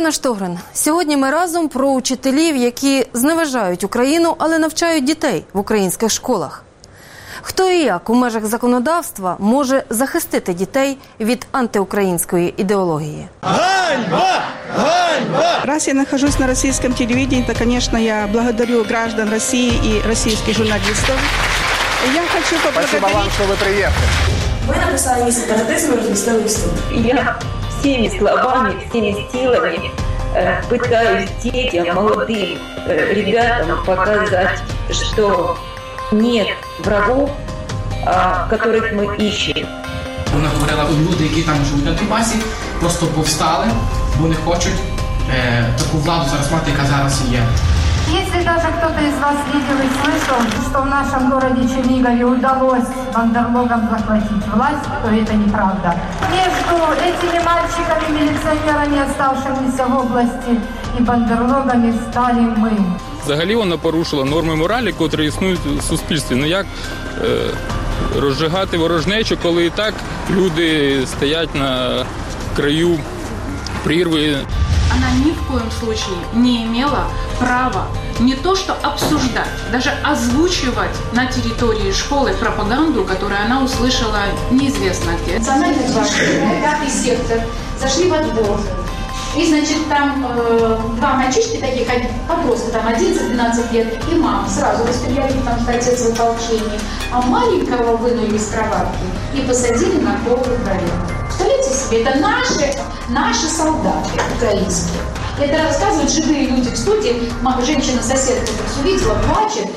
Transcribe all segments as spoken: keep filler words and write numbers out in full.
Яна Штогрин. Сьогодні ми разом про учителів, які зневажають Україну, але навчають дітей в українських школах. Хто і як у межах законодавства може захистити дітей від антиукраїнської ідеології? Ганьба! Ганьба! Раз я нахожусь на российском телевидении, то, конечно, я благодарю граждан России и российских журналистов. Я хочу поблагодарить... Спасибо вам, что вы приехали. Вы написали мне сепаратизм и разъяснили историю. Я всеми словами, всеми силами э, пытаюсь детям, молодым э, ребятам показать, что нет врагов, а, которых мы ищем. Вона говорила, люди, які там живуть на Донбасі, просто повстали, бо не хочуть е, таку владу зараз мати, яка зараз є. Если даже кто-то из вас видел и слышал, что в нашем городе Чернигове удалось бандерлогам захватить власть, то это неправда. Между этими мальчиками-милиционерами, оставшимися в области, и бандерлогами стали мы. Взагалі вона порушила норми моралі, котрі існують в суспільстві. Ну як е, розжигати ворожнечу, коли і так люди стоять на краю прірви. Она ни в коем случае не имела права не то что обсуждать, даже озвучивать на территории школы пропаганду, которую она услышала неизвестно где. Национальная гвардия, пятый сектор, зашли во двор. И, значит, там э, два мальчишки таких, подростка, там одиннадцать-двенадцать лет, и мама сразу расстреляли, потому что отец в ополчении. А маленького вынули из кроватки и посадили на пол во дворе. Представляете себе, это наши, наши солдаты украинские. Это рассказывают живые люди в студии. Мама, женщина-соседка, как увидела, плачет.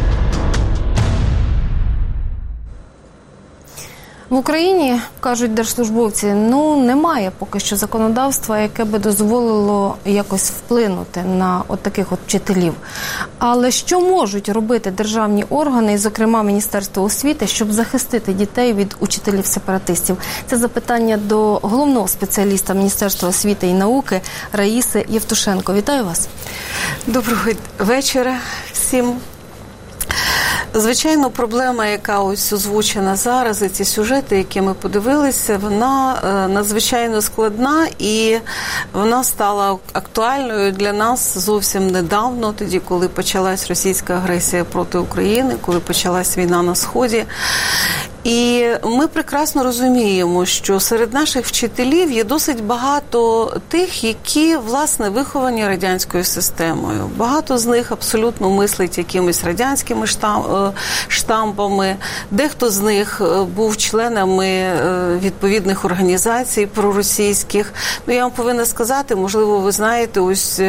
В Україні, кажуть держслужбовці, ну немає поки що законодавства, яке би дозволило якось вплинути на от таких от вчителів. Але що можуть робити державні органи, і, зокрема, Міністерство освіти, щоб захистити дітей від учителів-сепаратистів? Це запитання до головного спеціаліста Міністерства освіти і науки Раїси Євтушенко. Вітаю вас. Доброго вечора всім. Звичайно, проблема, яка ось озвучена зараз, і ці сюжети, які ми подивилися, вона надзвичайно складна, і вона стала актуальною для нас зовсім недавно, тоді, коли почалась російська агресія проти України, коли почалась війна на Сході. І ми прекрасно розуміємо, що серед наших вчителів є досить багато тих, які, власне, виховані радянською системою. Багато з них абсолютно мислить якимись радянськими штампами. Дехто з них був членами відповідних організацій проросійських. Ну, я вам повинна сказати, можливо, ви знаєте, ось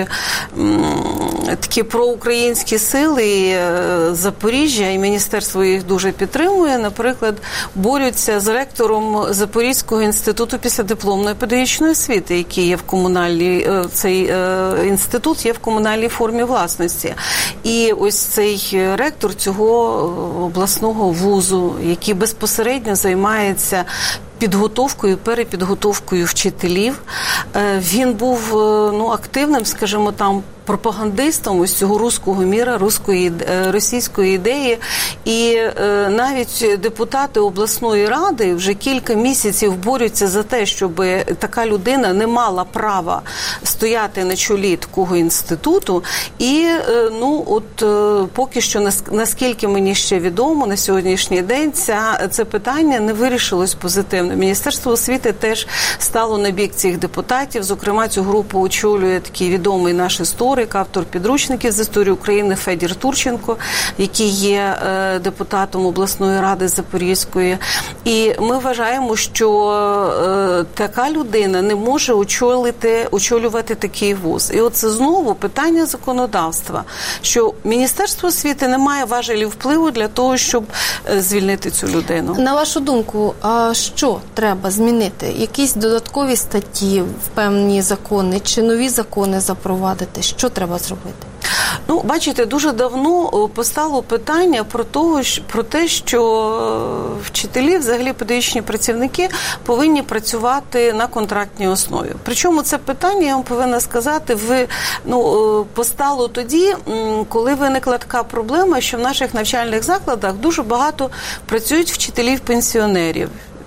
такі проукраїнські сили Запоріжжя, і міністерство їх дуже підтримує, наприклад, борються з ректором Запорізького інституту післядипломної педагогічної освіти, який є в комунальній, цей інститут є в комунальній формі власності. І ось цей ректор цього обласного вузу, який безпосередньо займається підготовкою, перепідготовкою вчителів. Він був ну, активним, скажімо, там, пропагандистом ось цього руського міра, руської, російської ідеї. І е, навіть депутати обласної ради вже кілька місяців борються за те, щоб така людина не мала права стояти на чолі такого інституту. І, е, ну, от е, поки що, наскільки мені ще відомо, на сьогоднішній день ця, це питання не вирішилось позитивно. Міністерство освіти теж стало на бік цих депутатів. Зокрема, цю групу очолює такий відомий наш історик, автор підручників з історії України Федір Турченко, який є е, депутатом обласної ради Запорізької. І ми вважаємо, що е, така людина не може очолити, очолювати такий вуз. І оце знову питання законодавства, що Міністерство освіти не має важелів впливу для того, щоб е, звільнити цю людину. На вашу думку, а що треба змінити? Якісь додаткові статті в певні закони чи нові закони запровадити? Що треба зробити? Ну, бачите, дуже давно постало питання про, того, про те, що вчителі, взагалі педагогічні працівники, повинні працювати на контрактній основі. Причому це питання, я вам повинна сказати, ви, ну, постало тоді, коли виникла така проблема, що в наших навчальних закладах дуже багато працюють вчителів-пенсіонерів.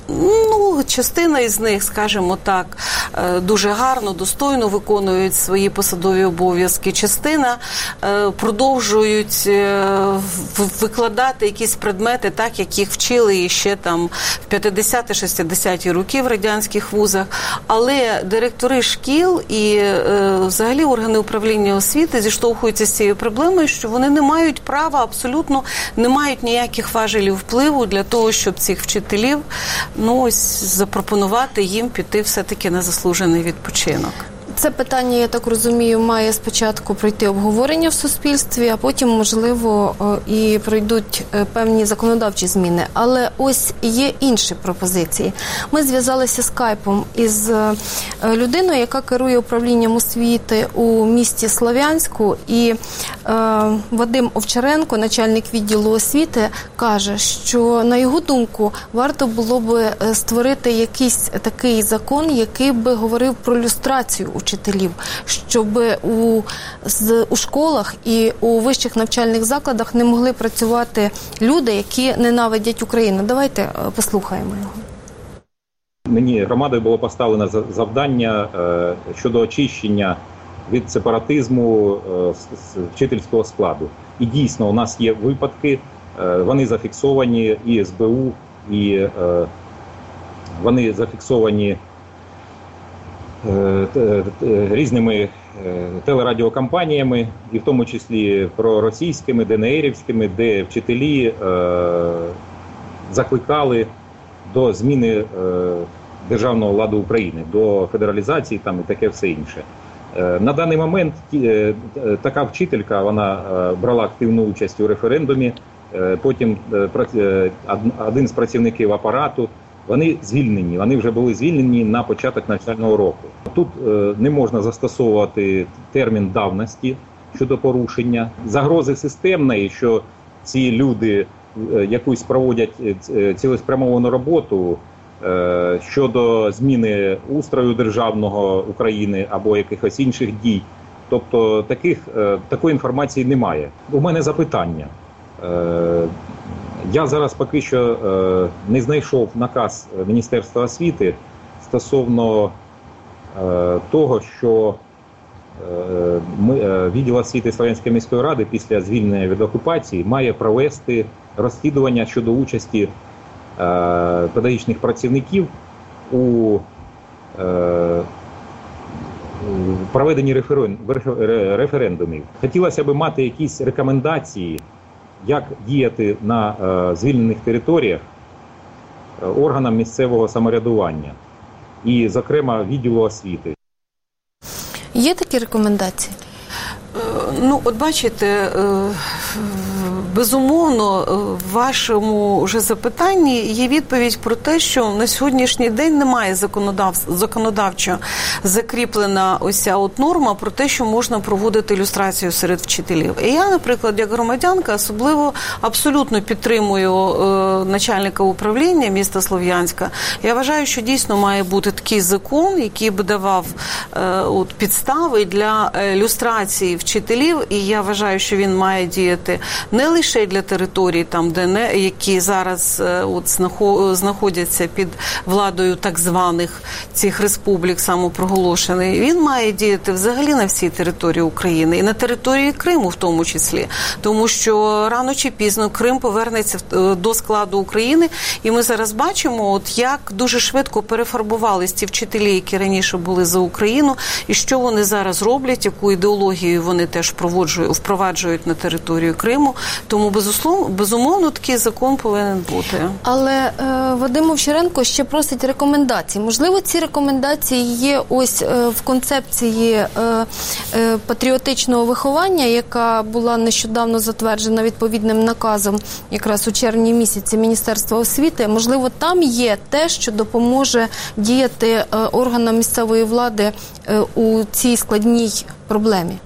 Ну, частина із них, скажімо так, дуже гарно, достойно виконують свої посадові обов'язки. Частина продовжують викладати якісь предмети так, як їх вчили ще там в п'ятдесяті-шістдесяті роки в радянських вузах. Але директори шкіл і взагалі органи управління освіти зіштовхуються з цією проблемою, що вони не мають права, абсолютно не мають ніяких важелів впливу для того, щоб цих вчителів ну, ось, запропонувати їм піти все-таки на заслужений відпочинок. Це питання, я так розумію, має спочатку пройти обговорення в суспільстві, а потім, можливо, і пройдуть певні законодавчі зміни. Але ось є інші пропозиції. Ми зв'язалися скайпом із людиною, яка керує управлінням освіти у місті Слов'янську, і е, Вадим Овчаренко, начальник відділу освіти, каже, що, на його думку, варто було б створити якийсь такий закон, який би говорив про люстрацію учителів, щоб у, з, у школах і у вищих навчальних закладах не могли працювати люди, які ненавидять Україну. Давайте послухаємо його. Мені громадою було поставлено завдання е, щодо очищення від сепаратизму е, з вчительського складу. І дійсно у нас є випадки, е, вони зафіксовані і ес бе у, і е, вони зафіксовані різними телерадіокампаніями, і в тому числі проросійськими, ДНРівськими, де вчителі е, закликали до зміни е, державного ладу України, до федералізації там, і таке все інше. Е, на даний момент е, така вчителька, вона е, брала активну участь у референдумі, е, потім е, один з працівників апарату, вони звільнені, вони вже були звільнені на початок навчального року. Тут е, не можна застосовувати термін давності щодо порушення. Загрози системної, що ці люди е, якусь проводять е, цілеспрямовану роботу е, щодо зміни устрою державного України або якихось інших дій. Тобто таких, е, такої інформації немає. У мене запитання. Е, Я зараз поки що е, не знайшов наказ Міністерства освіти стосовно е, того, що е, ми, е, відділ освіти Слов'янської міської ради після звільнення від окупації має провести розслідування щодо участі е, педагогічних працівників у е, проведенні референдумів. Хотілося б мати якісь рекомендації, як діяти на е, звільнених територіях е, органам місцевого самоврядування і, зокрема, відділу освіти. Є такі рекомендації? Ну, от бачите, безумовно, в вашому вже запитанні є відповідь про те, що на сьогоднішній день немає законодав... законодавчо закріплена ось ця от норма про те, що можна проводити люстрацію серед вчителів. І я, наприклад, як громадянка, особливо абсолютно підтримую е, начальника управління міста Слов'янська. Я вважаю, що дійсно має бути такий закон, який би давав е, от, підстави для е, люстрації вчителів, і я вважаю, що він має діяти не лише для територій, там, де не, які зараз е, от, знаходяться під владою так званих цих республік самопроголошених. Він має діяти взагалі на всій території України і на території Криму в тому числі, тому що рано чи пізно Крим повернеться до складу України, і ми зараз бачимо, от як дуже швидко перефарбувались ті вчителі, які раніше були за Україну, і що вони зараз роблять, яку ідеологію вони теж впроваджують на територію Криму. Тому, безусловно, безумовно, такий закон повинен бути. Але е, Вадим Овчаренко ще просить рекомендацій. Можливо, ці рекомендації є ось е, в концепції е, е, патріотичного виховання, яка була нещодавно затверджена відповідним наказом якраз у червні місяці Міністерства освіти. Можливо, там є те, що допоможе діяти е, органам місцевої влади е, у цій складній проблемі.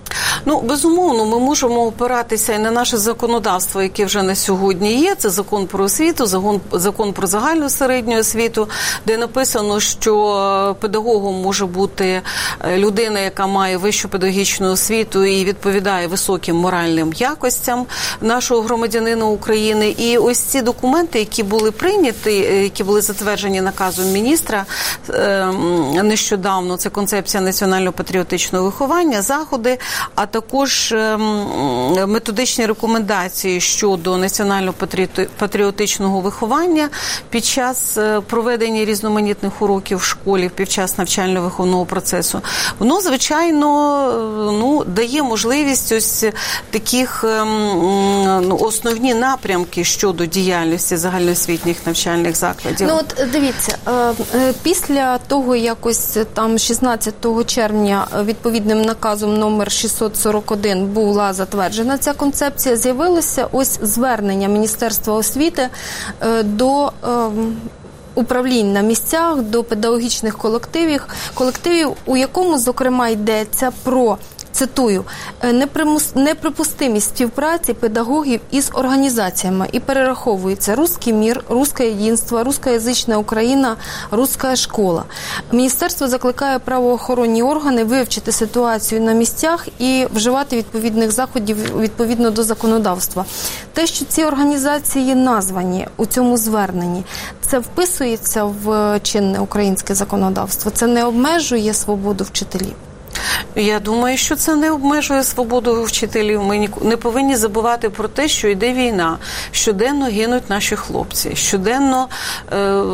Ну, безумовно, ми можемо опиратися і на наше законодавство, яке вже на сьогодні є. Це закон про освіту, закон, закон про загальну середню освіту, де написано, що педагогом може бути людина, яка має вищу педагогічну освіту і відповідає високим моральним якостям нашого громадянина України. І ось ці документи, які були прийняті, які були затверджені наказом міністра нещодавно, це концепція національно-патріотичного виховання, заходи, а також методичні рекомендації щодо національно-патріотичного виховання під час проведення різноманітних уроків в школі, під час навчально-виховного процесу. Воно, звичайно, ну, дає можливість ось таких ну, основні напрямки щодо діяльності загальноосвітніх навчальних закладів. Ну, от дивіться, після того, якось там шістнадцятого червня відповідним наказом номер шістсот сорок один була затверджена ця концепція, з'явилося ось звернення Міністерства освіти до управлінь на місцях, до педагогічних колективів, колективів, у якому, зокрема, йдеться про, цитую, неприпустимість співпраці педагогів із організаціями, і перераховується «Русский мир», «Русское единство», «Русскоязична Україна», «Русская школа». Міністерство закликає правоохоронні органи вивчити ситуацію на місцях і вживати відповідних заходів відповідно до законодавства. Те, що ці організації названі у цьому зверненні, це вписується в чинне українське законодавство? Це не обмежує свободу вчителів? Я думаю, що це не обмежує свободу вчителів. Ми не повинні забувати про те, що йде війна. Щоденно гинуть наші хлопці. Щоденно е,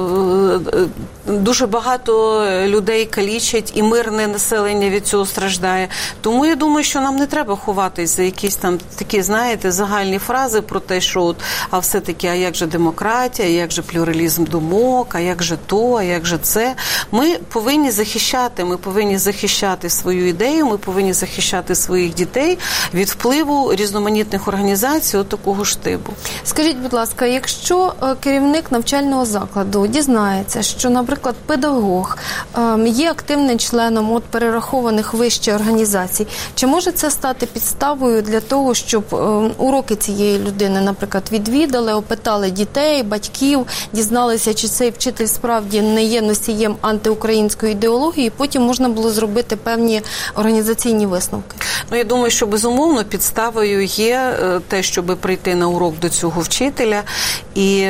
дуже багато людей калічать, і мирне населення від цього страждає. Тому я думаю, що нам не треба ховатись за якісь там такі, знаєте, загальні фрази про те, що от, а все-таки, а як же демократія, а як же плюралізм думок, а як же то, а як же це. Ми повинні захищати, ми повинні захищати свою ідею, ми повинні захищати своїх дітей від впливу різноманітних організацій от такого штибу. Скажіть, будь ласка, якщо керівник навчального закладу дізнається, що, наприклад, педагог є активним членом от перерахованих вище організацій, чи може це стати підставою для того, щоб уроки цієї людини, наприклад, відвідали, опитали дітей, батьків, дізналися, чи цей вчитель справді не є носієм антиукраїнської ідеології, і потім можна було зробити певні організаційні висновки? Ну, я думаю, що безумовно підставою є те, щоб прийти на урок до цього вчителя, і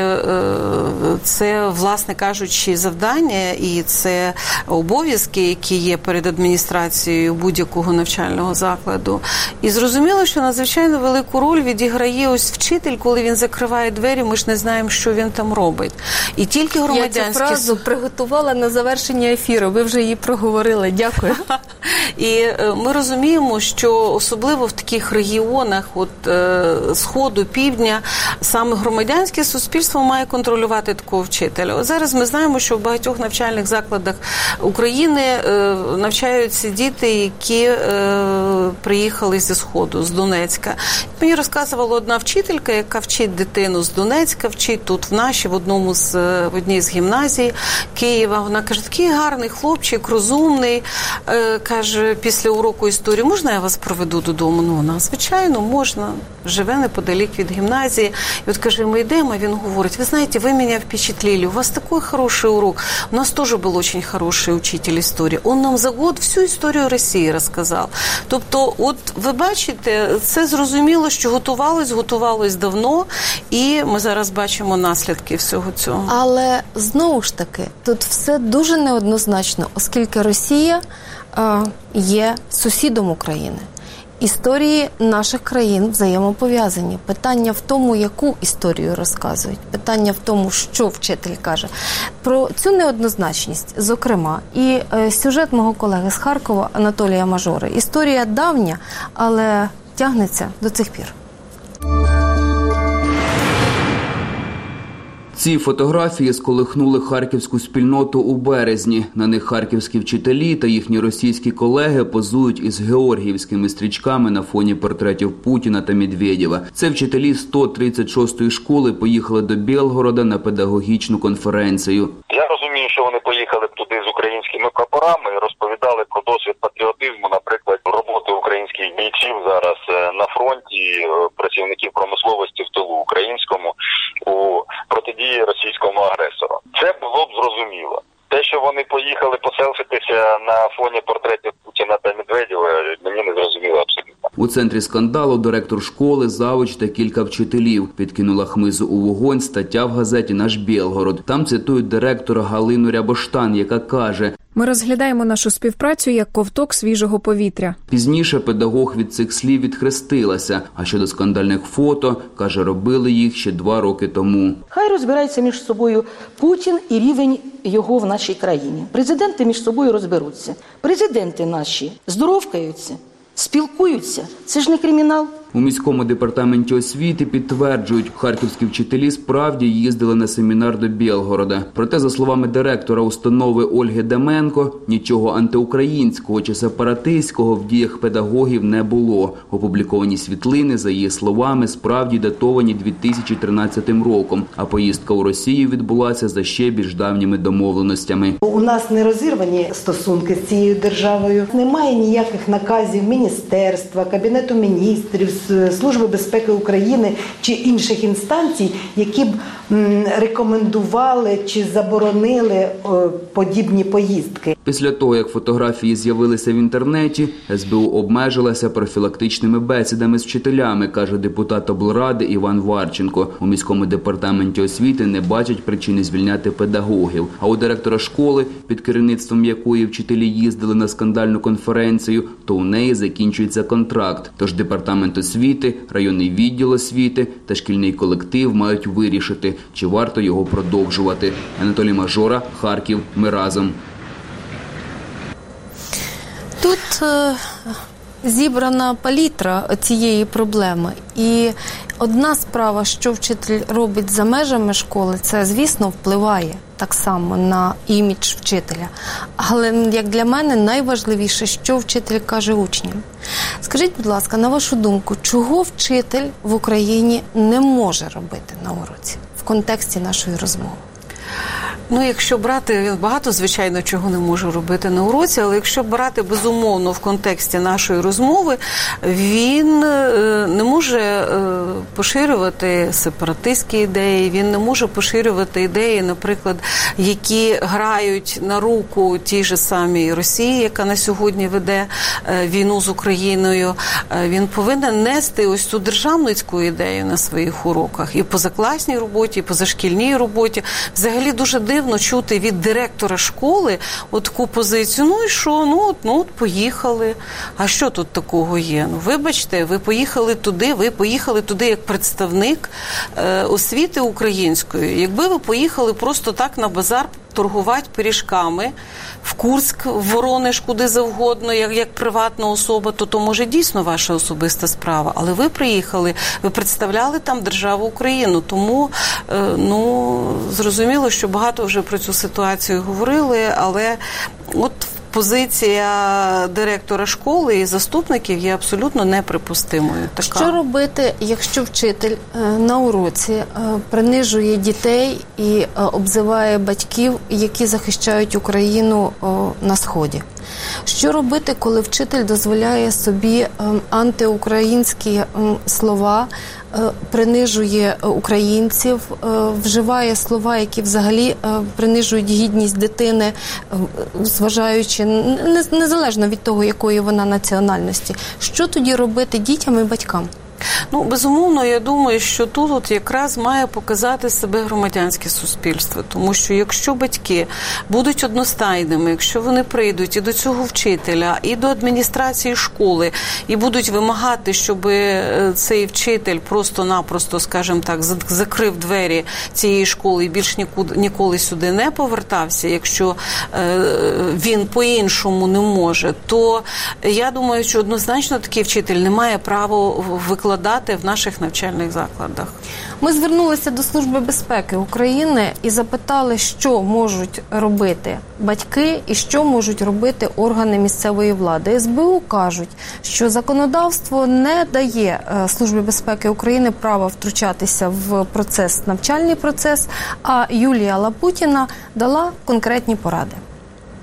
це, власне кажучи, завдання, і це обов'язки, які є перед адміністрацією будь-якого навчального закладу. І зрозуміло, що надзвичайно велику роль відіграє ось вчитель, коли він закриває двері, ми ж не знаємо, що він там робить. І тільки громадянські... Я цю фразу приготувала на завершення ефіру, ви вже її проговорили. Дякую. І ми розуміємо, що особливо в таких регіонах от Сходу, Півдня, саме громадянське суспільство має контролювати такого вчителя. От зараз ми знаємо, що в багатьох навчальних закладах України навчаються діти, які приїхали зі Сходу, з Донецька. Мені розказувала одна вчителька, яка вчить дитину з Донецька, вчить тут в нашій, в одному з, в одній з гімназій Києва. Вона каже, такий гарний хлопчик, розумний, каже, після уроку історії, можна я вас проведу додому? Ну, вона, звичайно, можна. Живе неподалік від гімназії. І от, каже, ми йдемо, а він говорить, ви знаєте, ви мене впечатлили, у вас такой хороший урок. У нас тоже был очень хороший учитель історії. Он нам за год всю історію Росії розказав. Тобто, от ви бачите, це зрозуміло, що готувалось, готувалось давно, і ми зараз бачимо наслідки всього цього. Але, знову ж таки, тут все дуже неоднозначно, оскільки Росія е, є сусідом України. Історії наших країн взаємопов'язані. Питання в тому, яку історію розказують. Питання в тому, що вчитель каже. Про цю неоднозначність, зокрема, і е, сюжет мого колеги з Харкова Анатолія Мажори. Історія давня, але тягнеться до цих пір. Ці фотографії сколихнули харківську спільноту у березні. На них харківські вчителі та їхні російські колеги позують із георгіївськими стрічками на фоні портретів Путіна та Медведєва. Це вчителі сто тридцять шостої школи поїхали до Білгорода на педагогічну конференцію. Я розумію, що вони поїхали б туди з українськими прапорами і розповідали про досвід патріотизму, наприклад, роботи українських бійців бійців зараз на фронті, працівників промисловості в тилу українському у протидії російському агресору. Це було б зрозуміло. Те, що вони поїхали поселфитися на фоні портретів Путіна та Медведєва, мені не зрозуміло абсолютно. У центрі скандалу директор школи, завуч та кілька вчителів. Підкинула хмизу у вогонь стаття в газеті «Наш Білгород». Там цитують директора Галину Рябоштан, яка каже: «Ми розглядаємо нашу співпрацю як ковток свіжого повітря». Пізніше педагог від цих слів відхрестилася. А щодо скандальних фото, каже, робили їх ще два роки тому. Хай розбираються між собою Путін і рівень його в нашій країні. Президенти між собою розберуться. Президенти наші здоровкаються, спілкуються. Це ж не кримінал. У міському департаменті освіти підтверджують, харківські вчителі справді їздили на семінар до Білгорода. Проте, за словами директора установи Ольги Деменко, нічого антиукраїнського чи сепаратистського в діях педагогів не було. Опубліковані світлини, за її словами, справді датовані дві тисячі тринадцятим роком, а поїздка у Росію відбулася за ще більш давніми домовленостями. У нас не розірвані стосунки з цією державою. Немає ніяких наказів міністерства, Кабінету міністрів, Служби безпеки України чи інших інстанцій, які б рекомендували чи заборонили подібні поїздки. Після того, як фотографії з'явилися в інтернеті, ес бе у обмежилася профілактичними бесідами з вчителями, каже депутат облради Іван Варченко. У міському департаменті освіти не бачать причини звільняти педагогів. А у директора школи, під керівництвом якої вчителі їздили на скандальну конференцію, то у неї закінчується контракт. Тож департамент освіти, районний відділ освіти та шкільний колектив мають вирішити, чи варто його продовжувати. Анатолій Мажора, Харків. Ми разом. Тут е, зібрана палітра цієї проблеми. І одна справа, що вчитель робить за межами школи, це, звісно, впливає так само на імідж вчителя. Але, як для мене, найважливіше, що вчитель каже учням. Скажіть, будь ласка, на вашу думку, чого вчитель в Україні не може робити на уроці в контексті нашої розмови? Ну, якщо брати, він багато, звичайно, чого не може робити на уроці, але якщо брати, безумовно, в контексті нашої розмови, він не може поширювати сепаратистські ідеї, він не може поширювати ідеї, наприклад, які грають на руку тій же самій Росії, яка на сьогодні веде війну з Україною. Він повинен нести ось цю державницьку ідею на своїх уроках. І позакласній роботі, і позашкільній роботі. Взагалі дуже дивно чути від директора школи от таку позицію: ну і що, ну от, ну от поїхали. А що тут такого є? Ну, вибачте, ви поїхали туди, ви поїхали туди як представник е, освіти української. Якби ви поїхали просто так на базар торгувати пиріжками в Курськ, в Воронеж, куди завгодно, як, як приватна особа, то то може дійсно ваша особиста справа. Але ви приїхали, ви представляли там державу Україну. Тому, е, ну, зрозуміло, що багато вже про цю ситуацію говорили, але от позиція директора школи і заступників є абсолютно неприпустимою. Така. Що робити, якщо вчитель на уроці принижує дітей і обзиває батьків, які захищають Україну на Сході? Що робити, коли вчитель дозволяє собі антиукраїнські слова, принижує українців, вживає слова, які взагалі принижують гідність дитини, зважаючи, незалежно від того, якої вона національності? Що тоді робити дітям і батькам? Ну, безумовно, я думаю, що тут от якраз має показати себе громадянське суспільство. Тому що якщо батьки будуть одностайними, якщо вони прийдуть і до цього вчителя, і до адміністрації школи, і будуть вимагати, щоб цей вчитель просто-напросто, скажімо так, закрив двері цієї школи і більш нікуди, ніколи сюди не повертався, якщо е, він по-іншому не може, то я думаю, що однозначно такий вчитель не має права викладати в наших навчальних закладах. Ми звернулися до Служби безпеки України і запитали, що можуть робити батьки і що можуть робити органи місцевої влади. ес бе у кажуть, що законодавство не дає Службі безпеки України права втручатися в процес, навчальний процес, а Юлія Лапутіна дала конкретні поради.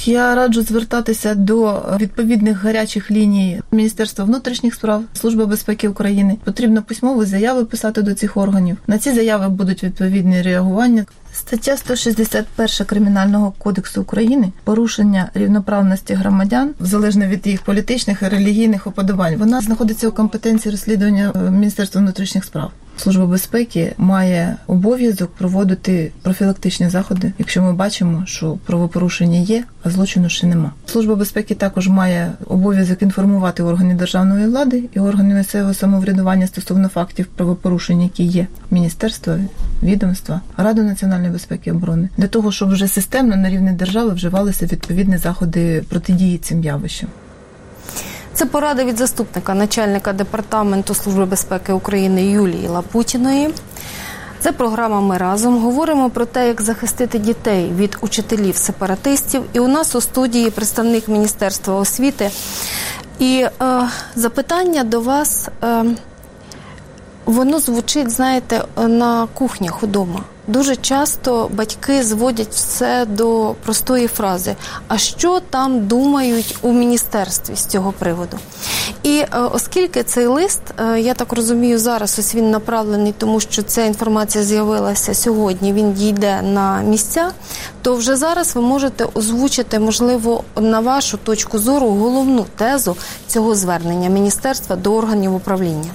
Я раджу звертатися до відповідних гарячих ліній Міністерства внутрішніх справ, Служби безпеки України. Потрібно письмові заяви писати до цих органів. На ці заяви будуть відповідні реагування. Стаття сто шістдесят перша Кримінального кодексу України «Порушення рівноправності громадян, залежно від їх політичних і релігійних уподобань», вона знаходиться у компетенції розслідування Міністерства внутрішніх справ. Служба безпеки має обов'язок проводити профілактичні заходи, якщо ми бачимо, що правопорушення є, а злочину ще нема. Служба безпеки також має обов'язок інформувати органи державної влади і органи місцевого самоврядування стосовно фактів правопорушень, які є. Міністерство, відомства, Раду національної безпеки і оборони. Для того, щоб вже системно на рівні держави вживалися відповідні заходи протидії цим явищам. Це порада від заступника начальника Департаменту Служби безпеки України Юлії Лапутіної. Це програма «Ми разом». Говоримо про те, як захистити дітей від учителів-сепаратистів. І у нас у студії представник Міністерства освіти. І е, запитання до вас, е, воно звучить, знаєте, на кухнях удома. Дуже часто батьки зводять все до простої фрази «А що там думають у міністерстві з цього приводу?». І е, оскільки цей лист, е, я так розумію, зараз ось він направлений, тому що ця інформація з'явилася сьогодні, він дійде на місця, то вже зараз ви можете озвучити, можливо, на вашу точку зору головну тезу цього звернення міністерства до органів управління.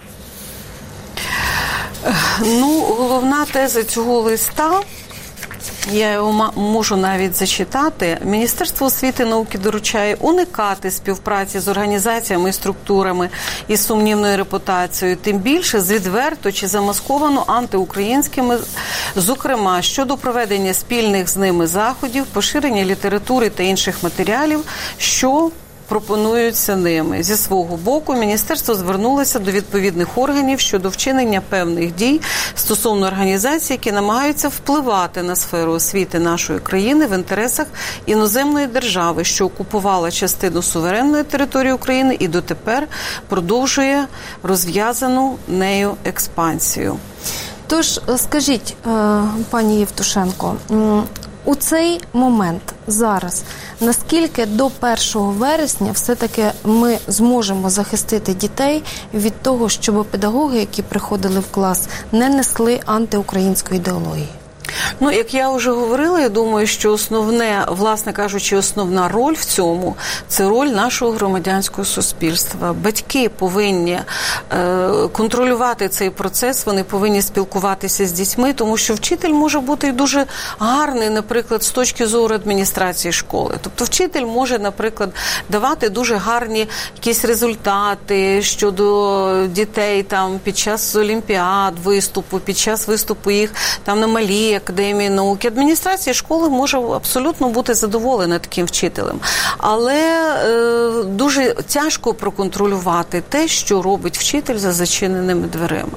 Ну, головна теза цього листа, я його можу навіть зачитати. Міністерство освіти і науки доручає уникати співпраці з організаціями і структурами із сумнівною репутацією, тим більше з відверто чи замасковано антиукраїнськими, зокрема, щодо проведення спільних з ними заходів, поширення літератури та інших матеріалів, що пропонуються ними. Зі свого боку, міністерство звернулося до відповідних органів щодо вчинення певних дій стосовно організацій, які намагаються впливати на сферу освіти нашої країни в інтересах іноземної держави, що окупувала частину суверенної території України і дотепер продовжує розв'язану нею експансію. Тож, скажіть, пані Євтушенко, у цей момент, зараз, наскільки до першого вересня все-таки ми зможемо захистити дітей від того, щоб педагоги, які приходили в клас, не несли антиукраїнської ідеології? Ну, як я вже говорила, я думаю, що основне, власне кажучи, основна роль в цьому – це роль нашого громадянського суспільства. Батьки повинні е, контролювати цей процес, вони повинні спілкуватися з дітьми, тому що вчитель може бути дуже гарний, наприклад, з точки зору адміністрації школи. Тобто вчитель може, наприклад, давати дуже гарні якісь результати щодо дітей там, під час олімпіад, виступу, під час виступу їх там на малій академії науки. Адміністрація школи може абсолютно бути задоволена таким вчителем. Але е, дуже тяжко проконтролювати те, що робить вчитель за зачиненими дверима.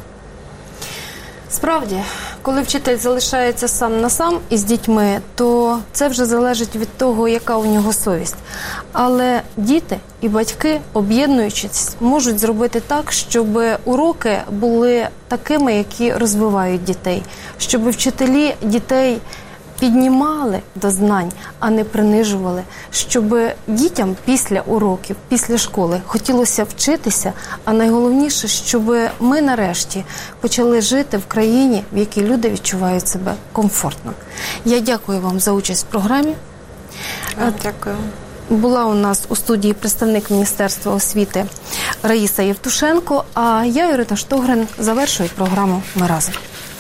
Справді, коли вчитель залишається сам на сам із дітьми, то це вже залежить від того, яка у нього совість. Але діти і батьки, об'єднуючись, можуть зробити так, щоб уроки були такими, які розвивають дітей, щоб вчителі дітей піднімали до знань, а не принижували, щоб дітям після уроків, після школи хотілося вчитися, а найголовніше, щоб ми нарешті почали жити в країні, в якій люди відчувають себе комфортно. Я дякую вам за участь в програмі. Дякую. Була у нас у студії представник Міністерства освіти Раїса Євтушенко, а я, Ірина Штогрин, завершую програму «Ми разом».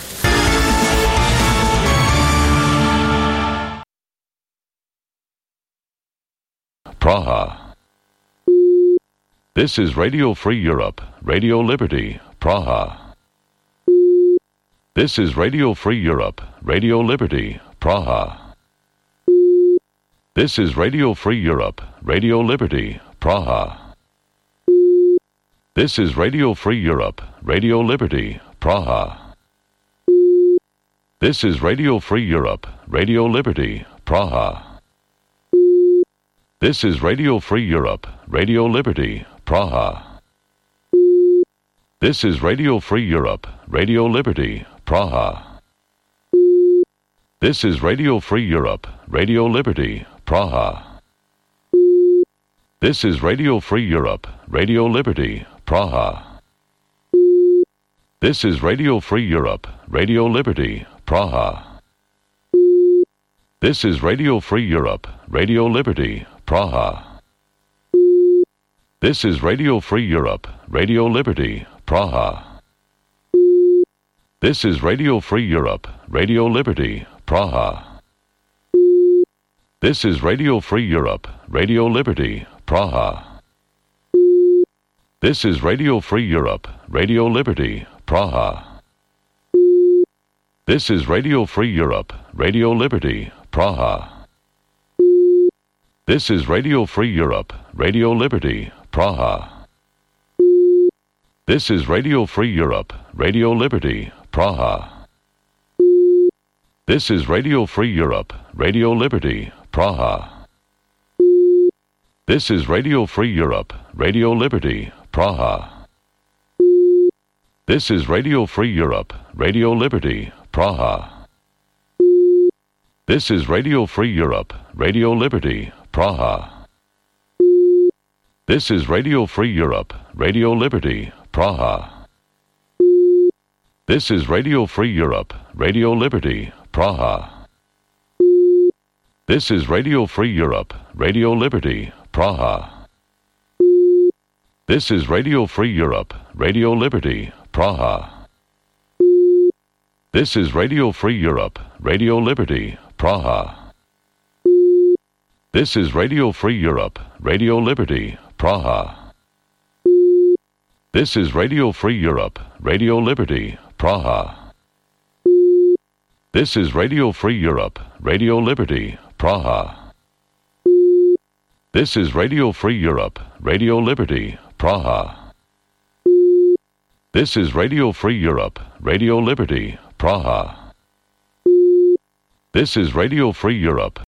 Praha. This is Radio Free Europe, Radio Liberty, Praha. This is Radio Free Europe, Radio Liberty, Praha. This is Radio Free Europe, Radio Liberty, Praha. This is Radio Free Europe, Radio Liberty, Praha. This is Radio Free Europe, Radio Liberty, Praha. This is Radio Free Europe, Radio Liberty, Praha. This is Radio Free Europe, Radio Liberty, Praha. This is Radio Free Europe, Radio Liberty, Praha. This is Radio Free Europe, Radio Liberty, Praha. This is Radio Free Europe, Radio Liberty, Praha. This is Radio Free Europe, Radio Liberty, Praha. This is Radio Free Europe, Radio Liberty, Praha. This is Radio Free Europe, Radio Liberty, Praha. This is Radio Free Europe, Radio Liberty, Praha. This is Radio Free Europe, Radio Liberty, Praha. This is Radio Free Europe, Radio Liberty, Praha. This is Radio Free Europe, Radio Liberty, Praha. This is Radio Free Europe, Radio Liberty, Praha. This is Radio Free Europe, Radio Liberty, Praha. This is Radio Free Europe, Radio Liberty, Praha. This is Radio Free Europe, Radio Liberty, Praha. This is Radio Free Europe, Radio Liberty, Praha. This is Radio Free Europe, Radio Liberty, Praha. This is Radio Free Europe, Radio Liberty, Praha. This is Radio Free Europe, Radio Liberty, Praha. This is Radio Free Europe, Radio Liberty, Praha. This is Radio Free Europe, Radio Liberty, Praha. This is Radio Free Europe, Radio Liberty, Praha. This is Radio Free Europe, Radio Liberty, Praha. This is Radio Free Europe, Radio Liberty, Praha. This is Radio Free Europe, Radio Liberty, Praha. This is Radio Free Europe, Radio Liberty, Praha. This is Radio Free Europe,